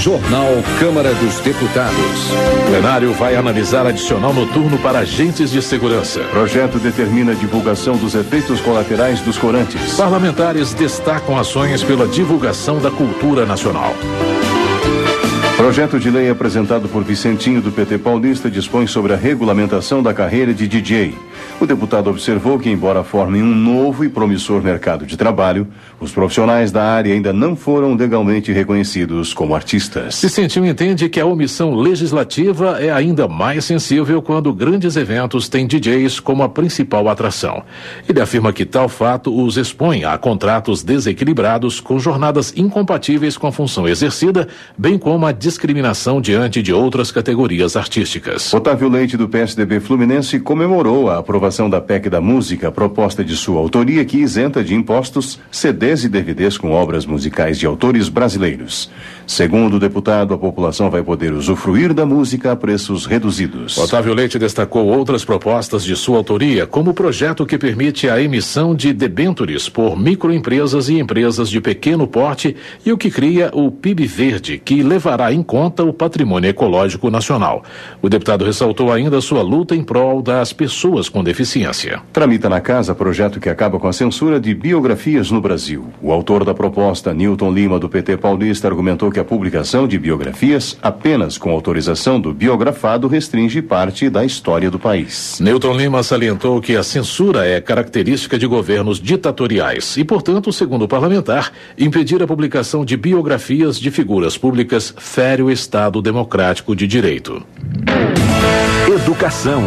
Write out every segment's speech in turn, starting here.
Jornal Câmara dos Deputados. O plenário vai analisar adicional noturno para agentes de segurança. Projeto determina a divulgação dos efeitos colaterais dos corantes. Parlamentares destacam ações pela divulgação da cultura nacional. Projeto de lei apresentado por Vicentinho do PT Paulista dispõe sobre a regulamentação da carreira de DJ. O deputado observou que, embora formem um novo e promissor mercado de trabalho, os profissionais da área ainda não foram legalmente reconhecidos como artistas. Vicentinho entende que a omissão legislativa é ainda mais sensível quando grandes eventos têm DJs como a principal atração. Ele afirma que tal fato os expõe a contratos desequilibrados com jornadas incompatíveis com a função exercida, bem como a discriminação diante de outras categorias artísticas. Otávio Leite, do PSDB Fluminense, comemorou a aprovação da PEC da Música, proposta de sua autoria que isenta de impostos CDs e DVDs com obras musicais de autores brasileiros. Segundo o deputado, a população vai poder usufruir da música a preços reduzidos. Otávio Leite destacou outras propostas de sua autoria, como o projeto que permite a emissão de debêntures por microempresas e empresas de pequeno porte e o que cria o PIB Verde, que levará em conta o patrimônio ecológico nacional. O deputado ressaltou ainda sua luta em prol das pessoas com deficiência. Tramita na casa projeto que acaba com a censura de biografias no Brasil. O autor da proposta, Newton Lima, do PT Paulista, argumentou que a publicação de biografias apenas com autorização do biografado restringe parte da história do país. Newton Lima salientou que a censura é característica de governos ditatoriais e, portanto, segundo o parlamentar, impedir a publicação de biografias de figuras públicas fere o Estado democrático de direito. Educação.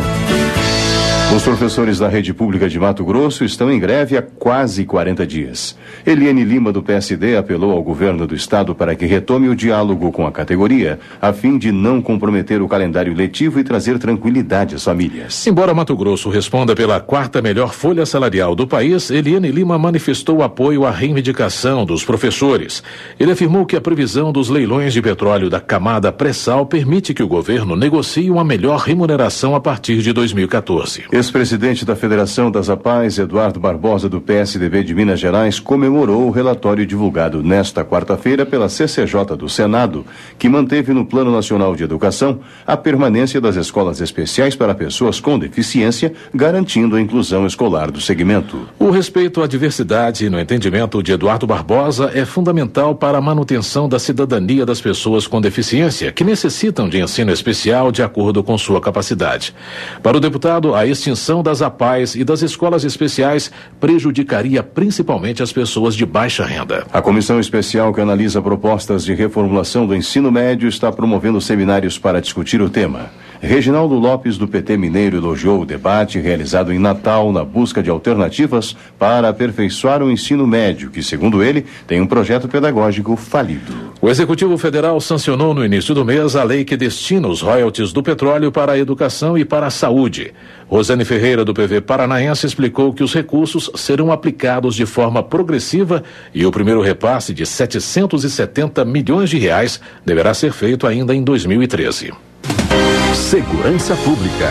Os professores da rede pública de Mato Grosso estão em greve há quase 40 dias. Eliane Lima, do PSD, apelou ao governo do estado para que retome o diálogo com a categoria, a fim de não comprometer o calendário letivo e trazer tranquilidade às famílias. Embora Mato Grosso responda pela quarta melhor folha salarial do país, Eliane Lima manifestou apoio à reivindicação dos professores. Ele afirmou que a previsão dos leilões de petróleo da camada pré-sal permite que o governo negocie uma melhor remuneração a partir de 2014. Ex-presidente da Federação das APAES, Eduardo Barbosa, do PSDB de Minas Gerais, comemorou o relatório divulgado nesta quarta-feira pela CCJ do Senado, que manteve no Plano Nacional de Educação a permanência das escolas especiais para pessoas com deficiência, garantindo a inclusão escolar do segmento. O respeito à diversidade, no entendimento de Eduardo Barbosa, é fundamental para a manutenção da cidadania das pessoas com deficiência, que necessitam de ensino especial de acordo com sua capacidade. Para o deputado, a extinção das APAES e das escolas especiais prejudicaria principalmente as pessoas de baixa renda. A comissão especial que analisa propostas de reformulação do ensino médio está promovendo seminários para discutir o tema. Reginaldo Lopes, do PT Mineiro, elogiou o debate realizado em Natal na busca de alternativas para aperfeiçoar o ensino médio, que, segundo ele, tem um projeto pedagógico falido. O Executivo Federal sancionou no início do mês a lei que destina os royalties do petróleo para a educação e para a saúde. Rosane Ferreira, do PV Paranaense, explicou que os recursos serão aplicados de forma progressiva e o primeiro repasse de 770 milhões de reais deverá ser feito ainda em 2013. Segurança Pública.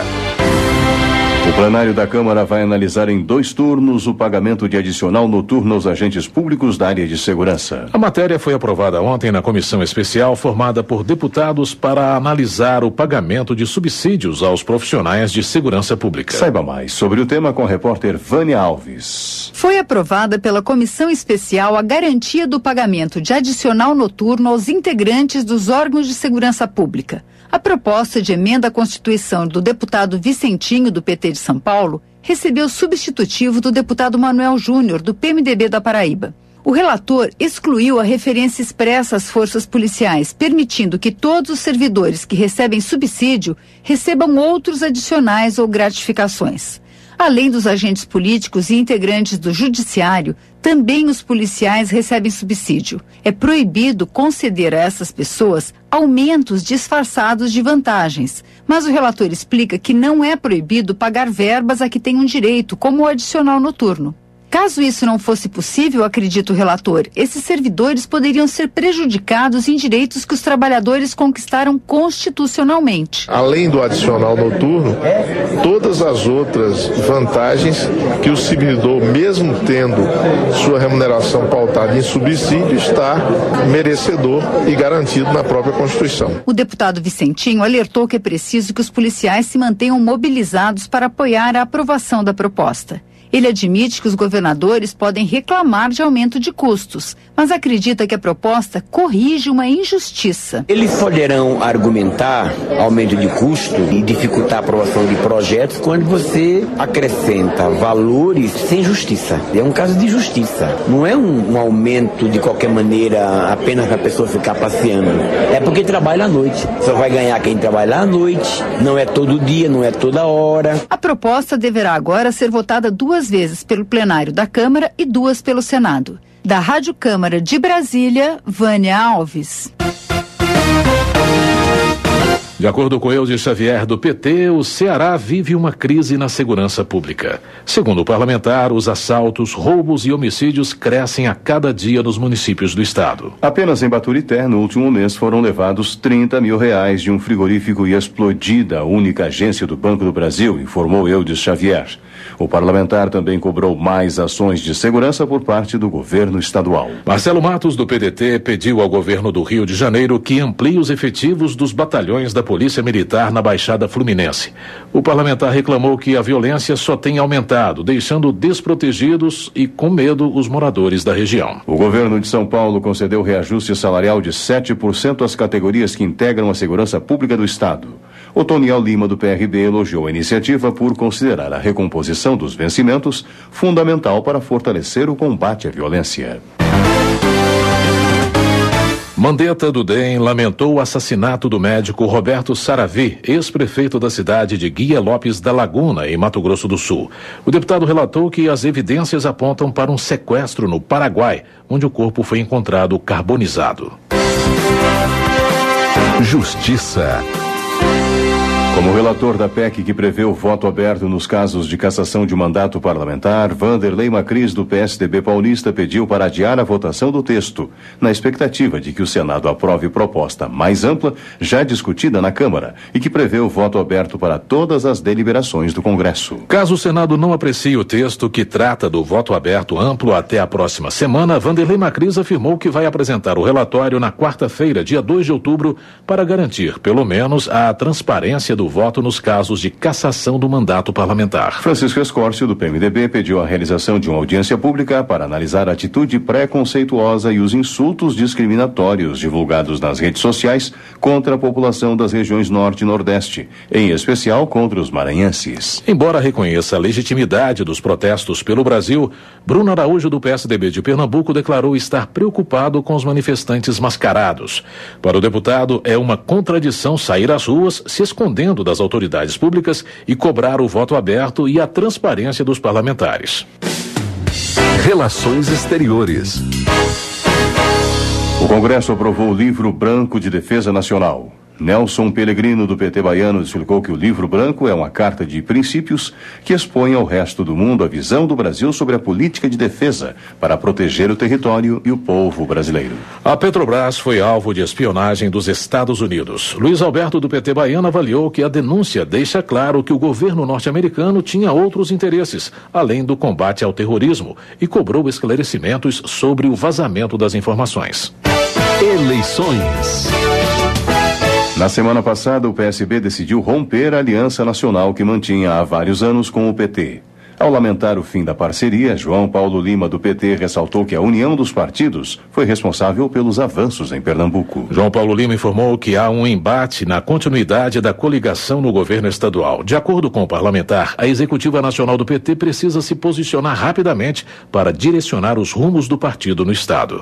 O plenário da Câmara vai analisar em 2 turnos o pagamento de adicional noturno aos agentes públicos da área de segurança. A matéria foi aprovada ontem na comissão especial formada por deputados para analisar o pagamento de subsídios aos profissionais de segurança pública. Saiba mais sobre o tema com a repórter Vânia Alves. Foi aprovada pela comissão especial a garantia do pagamento de adicional noturno aos integrantes dos órgãos de segurança pública. A proposta de emenda à Constituição do deputado Vicentinho, do PT de São Paulo, recebeu substitutivo do deputado Manuel Júnior, do PMDB da Paraíba. O relator excluiu a referência expressa às forças policiais, permitindo que todos os servidores que recebem subsídio recebam outros adicionais ou gratificações. Além dos agentes políticos e integrantes do judiciário, também os policiais recebem subsídio. É proibido conceder a essas pessoas aumentos disfarçados de vantagens, mas o relator explica que não é proibido pagar verbas a que tenham direito, como o adicional noturno. Caso isso não fosse possível, acredita o relator, esses servidores poderiam ser prejudicados em direitos que os trabalhadores conquistaram constitucionalmente. Além do adicional noturno, todas as outras vantagens que o servidor, mesmo tendo sua remuneração pautada em subsídio, está merecedor e garantido na própria Constituição. O deputado Vicentinho alertou que é preciso que os policiais se mantenham mobilizados para apoiar a aprovação da proposta. Ele admite que os governadores podem reclamar de aumento de custos, mas acredita que a proposta corrige uma injustiça. Eles poderão argumentar aumento de custo e dificultar a aprovação de projetos quando você acrescenta valores sem justiça. É um caso de justiça. Não é um aumento de qualquer maneira apenas para a pessoa ficar passeando. É porque trabalha à noite. Só vai ganhar quem trabalha à noite. Não é todo dia, não é toda hora. A proposta deverá agora ser votada 2 vezes pelo plenário da Câmara e 2 pelo Senado. Da Rádio Câmara de Brasília, Vânia Alves. De acordo com Eudes Xavier do PT, o Ceará vive uma crise na segurança pública. Segundo o parlamentar, os assaltos, roubos e homicídios crescem a cada dia nos municípios do estado. Apenas em Baturité, no último mês, foram levados R$30 mil de um frigorífico e explodida a única agência do Banco do Brasil, informou Eudes Xavier. O parlamentar também cobrou mais ações de segurança por parte do governo estadual. Marcelo Matos, do PDT, pediu ao governo do Rio de Janeiro que amplie os efetivos dos batalhões da Polícia Militar na Baixada Fluminense. O parlamentar reclamou que a violência só tem aumentado, deixando desprotegidos e com medo os moradores da região. O governo de São Paulo concedeu reajuste salarial de 7% às categorias que integram a segurança pública do estado. Otoniel Lima, do PRB, elogiou a iniciativa por considerar a recomposição dos vencimentos fundamental para fortalecer o combate à violência. Mandetta do DEM lamentou o assassinato do médico Roberto Saravi, ex-prefeito da cidade de Guia Lopes da Laguna, em Mato Grosso do Sul. O deputado relatou que as evidências apontam para um sequestro no Paraguai, onde o corpo foi encontrado carbonizado. Justiça. Como relator da PEC que prevê o voto aberto nos casos de cassação de mandato parlamentar, Vanderlei Macris, do PSDB paulista, pediu para adiar a votação do texto, na expectativa de que o Senado aprove proposta mais ampla, já discutida na Câmara, e que prevê o voto aberto para todas as deliberações do Congresso. Caso o Senado não aprecie o texto que trata do voto aberto amplo até a próxima semana, Vanderlei Macris afirmou que vai apresentar o relatório na quarta-feira, dia 2 de outubro, para garantir, pelo menos, a transparência do voto nos casos de cassação do mandato parlamentar. Francisco Escórcio, do PMDB, pediu a realização de uma audiência pública para analisar a atitude preconceituosa e os insultos discriminatórios divulgados nas redes sociais contra a população das regiões Norte e Nordeste, em especial contra os maranhenses. Embora reconheça a legitimidade dos protestos pelo Brasil, Bruno Araújo, do PSDB de Pernambuco, declarou estar preocupado com os manifestantes mascarados. Para o deputado, é uma contradição sair às ruas se escondendo das autoridades públicas e cobrar o voto aberto e a transparência dos parlamentares. Relações Exteriores. O Congresso aprovou o Livro Branco de Defesa Nacional. Nelson Pellegrino, do PT baiano, explicou que o Livro Branco é uma carta de princípios que expõe ao resto do mundo a visão do Brasil sobre a política de defesa para proteger o território e o povo brasileiro. A Petrobras foi alvo de espionagem dos Estados Unidos. Luiz Alberto, do PT baiano, avaliou que a denúncia deixa claro que o governo norte-americano tinha outros interesses, além do combate ao terrorismo, e cobrou esclarecimentos sobre o vazamento das informações. Eleições. Na semana passada, o PSB decidiu romper a aliança nacional que mantinha há vários anos com o PT. Ao lamentar o fim da parceria, João Paulo Lima, do PT, ressaltou que a união dos partidos foi responsável pelos avanços em Pernambuco. João Paulo Lima informou que há um embate na continuidade da coligação no governo estadual. De acordo com o parlamentar, a executiva nacional do PT precisa se posicionar rapidamente para direcionar os rumos do partido no estado.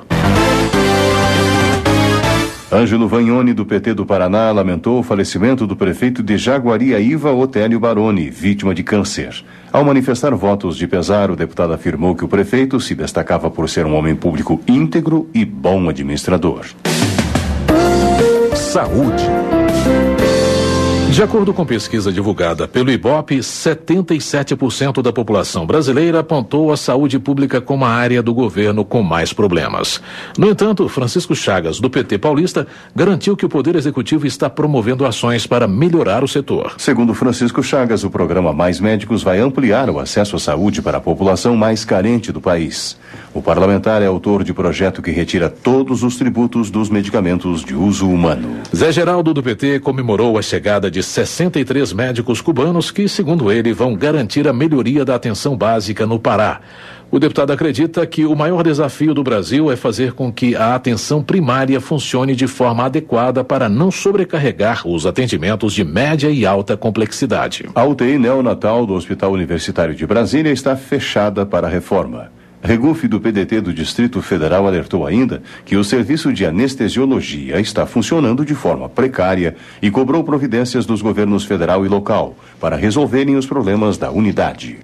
Ângelo Vagnoni, do PT do Paraná, lamentou o falecimento do prefeito de Jaguariaíva, Otélio Baroni, vítima de câncer. Ao manifestar votos de pesar, o deputado afirmou que o prefeito se destacava por ser um homem público íntegro e bom administrador. Saúde. De acordo com pesquisa divulgada pelo IBOP, 77% da população brasileira apontou a saúde pública como a área do governo com mais problemas. No entanto, Francisco Chagas, do PT paulista, garantiu que o Poder Executivo está promovendo ações para melhorar o setor. Segundo Francisco Chagas, o programa Mais Médicos vai ampliar o acesso à saúde para a população mais carente do país. O parlamentar é autor de projeto que retira todos os tributos dos medicamentos de uso humano. Zé Geraldo, do PT, comemorou a chegada de 63 médicos cubanos que, segundo ele, vão garantir a melhoria da atenção básica no Pará. O deputado acredita que o maior desafio do Brasil é fazer com que a atenção primária funcione de forma adequada para não sobrecarregar os atendimentos de média e alta complexidade. A UTI neonatal do Hospital Universitário de Brasília está fechada para reforma. Regufe, do PDT do Distrito Federal, alertou ainda que o serviço de anestesiologia está funcionando de forma precária e cobrou providências dos governos federal e local para resolverem os problemas da unidade.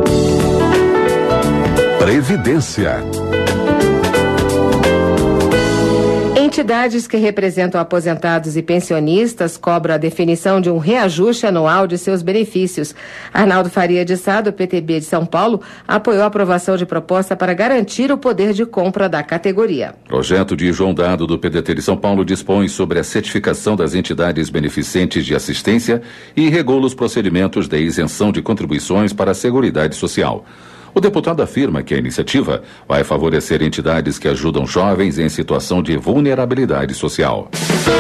Previdência. Entidades que representam aposentados e pensionistas cobram a definição de um reajuste anual de seus benefícios. Arnaldo Faria de Sá, do PTB de São Paulo, apoiou a aprovação de proposta para garantir o poder de compra da categoria. Projeto de João Dado, do PDT de São Paulo, dispõe sobre a certificação das entidades beneficentes de assistência e regula os procedimentos de isenção de contribuições para a Seguridade Social. O deputado afirma que a iniciativa vai favorecer entidades que ajudam jovens em situação de vulnerabilidade social.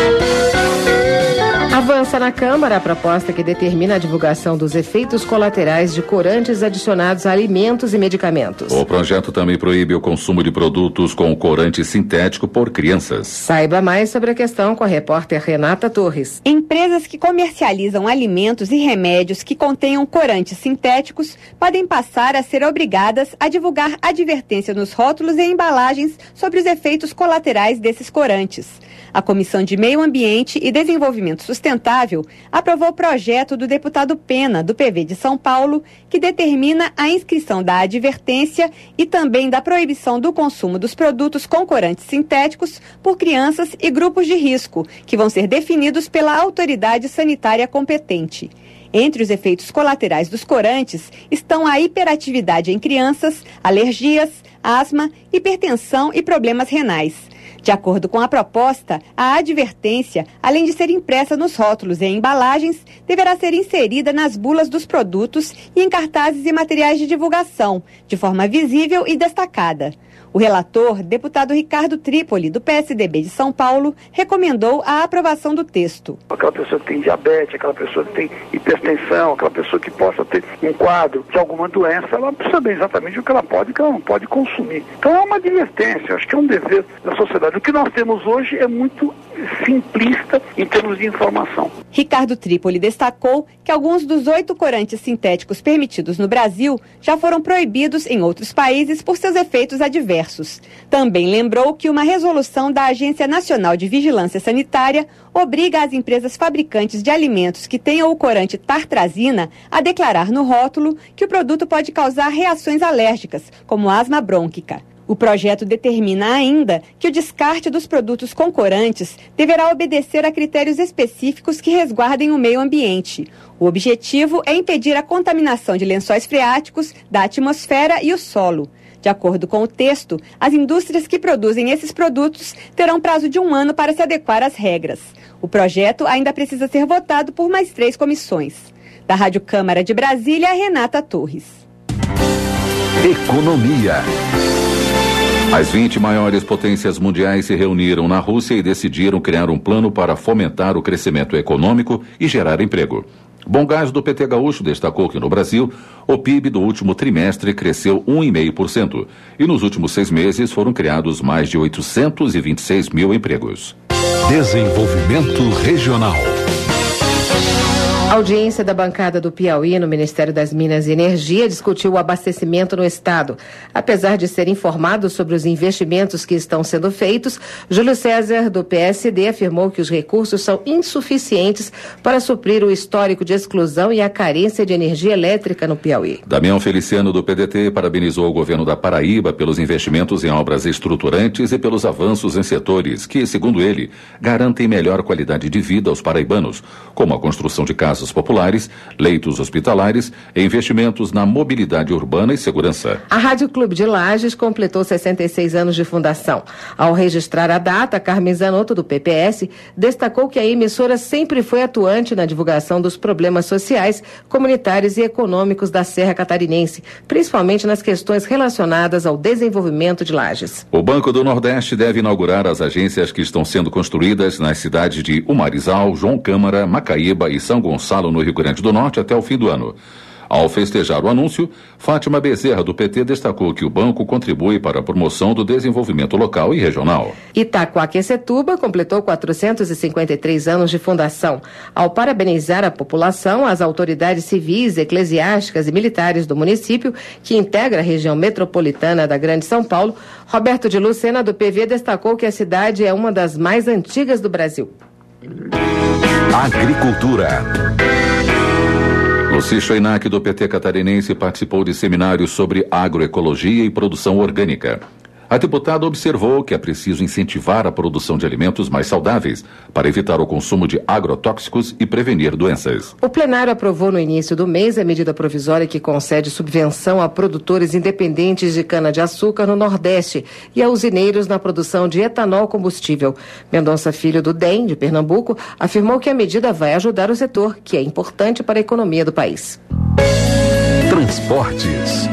Avança na Câmara a proposta que determina a divulgação dos efeitos colaterais de corantes adicionados a alimentos e medicamentos. O projeto também proíbe o consumo de produtos com corante sintético por crianças. Saiba mais sobre a questão com a repórter Renata Torres. Empresas que comercializam alimentos e remédios que contenham corantes sintéticos podem passar a ser obrigadas a divulgar advertência nos rótulos e embalagens sobre os efeitos colaterais desses corantes. A Comissão de Meio Ambiente e Desenvolvimento Sustentável aprovou o projeto do deputado Pena, do PV de São Paulo, que determina a inscrição da advertência e também da proibição do consumo dos produtos com corantes sintéticos por crianças e grupos de risco, que vão ser definidos pela autoridade sanitária competente. Entre os efeitos colaterais dos corantes estão a hiperatividade em crianças, alergias, asma, hipertensão e problemas renais. De acordo com a proposta, a advertência, além de ser impressa nos rótulos e embalagens, deverá ser inserida nas bulas dos produtos e em cartazes e materiais de divulgação, de forma visível e destacada. O relator, deputado Ricardo Trípoli, do PSDB de São Paulo, recomendou a aprovação do texto. Aquela pessoa que tem diabetes, aquela pessoa que tem hipertensão, aquela pessoa que possa ter um quadro de alguma doença, ela precisa saber exatamente o que ela pode e o que ela não pode consumir. Então é uma advertência, acho que é um dever da sociedade. O que nós temos hoje é muito simplista em termos de informação. Ricardo Trípoli destacou que alguns dos 8 corantes sintéticos permitidos no Brasil já foram proibidos em outros países por seus efeitos adversos. Também lembrou que uma resolução da Agência Nacional de Vigilância Sanitária obriga as empresas fabricantes de alimentos que tenham o corante tartrazina a declarar no rótulo que o produto pode causar reações alérgicas, como asma brônquica. O projeto determina ainda que o descarte dos produtos com corantes deverá obedecer a critérios específicos que resguardem o meio ambiente. O objetivo é impedir a contaminação de lençóis freáticos, da atmosfera e o solo. De acordo com o texto, as indústrias que produzem esses produtos terão prazo de 1 ano para se adequar às regras. O projeto ainda precisa ser votado por mais 3 comissões. Da Rádio Câmara de Brasília, Renata Torres. Economia. As 20 maiores potências mundiais se reuniram na Rússia e decidiram criar um plano para fomentar o crescimento econômico e gerar emprego. Bom Gás, do PT Gaúcho, destacou que no Brasil, o PIB do último trimestre cresceu 1,5% e nos últimos 6 meses foram criados mais de 826 mil empregos. Desenvolvimento regional. A audiência da bancada do Piauí no Ministério das Minas e Energia discutiu o abastecimento no estado. Apesar de ser informado sobre os investimentos que estão sendo feitos, Júlio César, do PSD, afirmou que os recursos são insuficientes para suprir o histórico de exclusão e a carência de energia elétrica no Piauí. Damião Feliciano, do PDT, parabenizou o governo da Paraíba pelos investimentos em obras estruturantes e pelos avanços em setores que, segundo ele, garantem melhor qualidade de vida aos paraibanos, como a construção de casas populares, leitos hospitalares e investimentos na mobilidade urbana e segurança. A Rádio Clube de Lages completou 66 anos de fundação. Ao registrar a data, Carmen Zanotto, do PPS, destacou que a emissora sempre foi atuante na divulgação dos problemas sociais, comunitários e econômicos da Serra Catarinense, principalmente nas questões relacionadas ao desenvolvimento de Lages. O Banco do Nordeste deve inaugurar as agências que estão sendo construídas nas cidades de Umarizal, João Câmara, Macaíba e São Gonçalo, no Rio Grande do Norte, até o fim do ano. Ao festejar o anúncio, Fátima Bezerra, do PT, destacou que o banco contribui para a promoção do desenvolvimento local e regional. Itaquaquecetuba completou 453 anos de fundação. Ao parabenizar a população, as autoridades civis, eclesiásticas e militares do município, que integra a região metropolitana da Grande São Paulo, Roberto de Lucena, do PV, destacou que a cidade é uma das mais antigas do Brasil. Agricultura. Luci Schoenack, do PT catarinense, participou de seminários sobre agroecologia e produção orgânica. A deputada observou que é preciso incentivar a produção de alimentos mais saudáveis para evitar o consumo de agrotóxicos e prevenir doenças. O plenário aprovou no início do mês a medida provisória que concede subvenção a produtores independentes de cana-de-açúcar no Nordeste e a usineiros na produção de etanol combustível. Mendonça Filho, do DEM, de Pernambuco, afirmou que a medida vai ajudar o setor, que é importante para a economia do país. Transportes.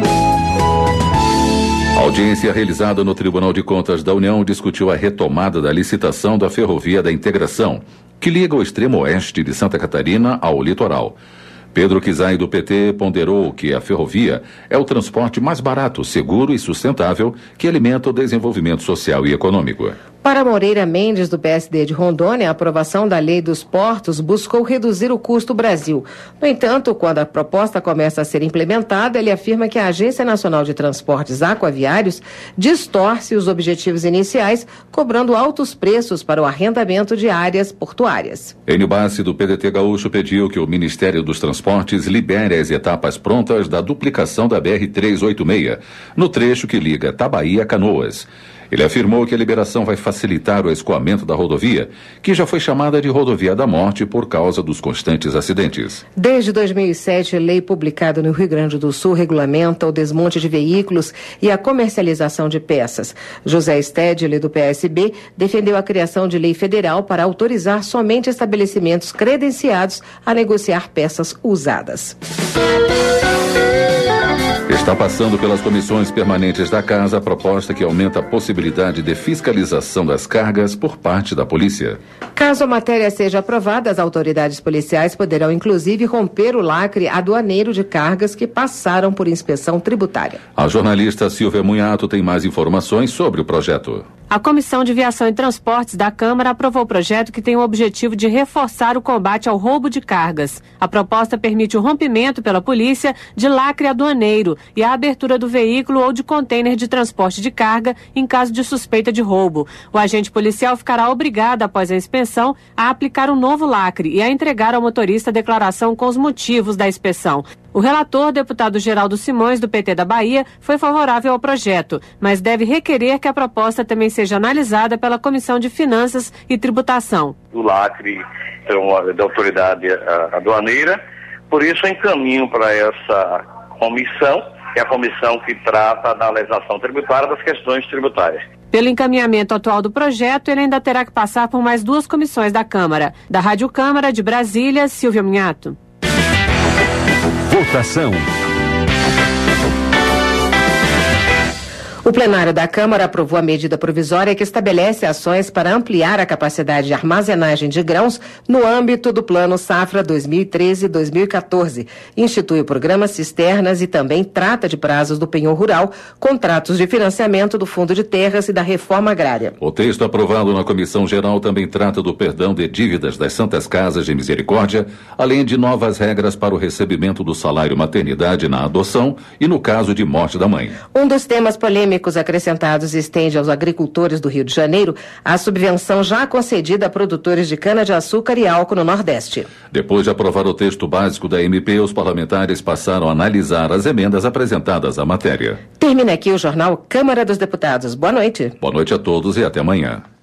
A audiência realizada no Tribunal de Contas da União discutiu a retomada da licitação da Ferrovia da Integração, que liga o extremo oeste de Santa Catarina ao litoral. Pedro Kizai, do PT, ponderou que a ferrovia é o transporte mais barato, seguro e sustentável que alimenta o desenvolvimento social e econômico. Para Moreira Mendes, do PSD de Rondônia, a aprovação da Lei dos Portos buscou reduzir o custo Brasil. No entanto, quando a proposta começa a ser implementada, ele afirma que a Agência Nacional de Transportes Aquaviários distorce os objetivos iniciais, cobrando altos preços para o arrendamento de áreas portuárias. Enio Bassi, do PDT gaúcho, pediu que o Ministério dos Transportes libere as etapas prontas da duplicação da BR-386, no trecho que liga Tabaí a Canoas. Ele afirmou que a liberação vai facilitar o escoamento da rodovia, que já foi chamada de Rodovia da Morte por causa dos constantes acidentes. Desde 2007, a lei publicada no Rio Grande do Sul regulamenta o desmonte de veículos e a comercialização de peças. José Stedley, do PSB, defendeu a criação de lei federal para autorizar somente estabelecimentos credenciados a negociar peças usadas. Está passando pelas comissões permanentes da Casa a proposta que aumenta a possibilidade de fiscalização das cargas por parte da polícia. Caso a matéria seja aprovada, as autoridades policiais poderão inclusive romper o lacre aduaneiro de cargas que passaram por inspeção tributária. A jornalista Silvia Munhato tem mais informações sobre o projeto. A Comissão de Viação e Transportes da Câmara aprovou o projeto que tem o objetivo de reforçar o combate ao roubo de cargas. A proposta permite o rompimento pela polícia de lacre aduaneiro e a abertura do veículo ou de contêiner de transporte de carga em caso de suspeita de roubo. O agente policial ficará obrigado, após a inspeção, a aplicar um novo lacre e a entregar ao motorista a declaração com os motivos da inspeção. O relator, deputado Geraldo Simões, do PT da Bahia, foi favorável ao projeto, mas deve requerer que a proposta também seja analisada pela Comissão de Finanças e Tributação. O lacre é da autoridade aduaneira, por isso encaminho para essa comissão, que é a comissão que trata da legislação tributária, das questões tributárias. Pelo encaminhamento atual do projeto, ele ainda terá que passar por mais 2 comissões da Câmara. Da Rádio Câmara de Brasília, Silvia Munhato. Votação. O plenário da Câmara aprovou a medida provisória que estabelece ações para ampliar a capacidade de armazenagem de grãos no âmbito do Plano Safra 2013-2014. Institui o programa Cisternas e também trata de prazos do penhor rural, contratos de financiamento do Fundo de Terras e da Reforma Agrária. O texto aprovado na Comissão Geral também trata do perdão de dívidas das Santas Casas de Misericórdia, além de novas regras para o recebimento do salário maternidade na adoção e no caso de morte da mãe. Um dos temas polêmicos acrescentados estende aos agricultores do Rio de Janeiro a subvenção já concedida a produtores de cana-de-açúcar e álcool no Nordeste. Depois de aprovar o texto básico da MP, os parlamentares passaram a analisar as emendas apresentadas à matéria. Termina aqui o jornal Câmara dos Deputados. Boa noite. Boa noite a todos e até amanhã.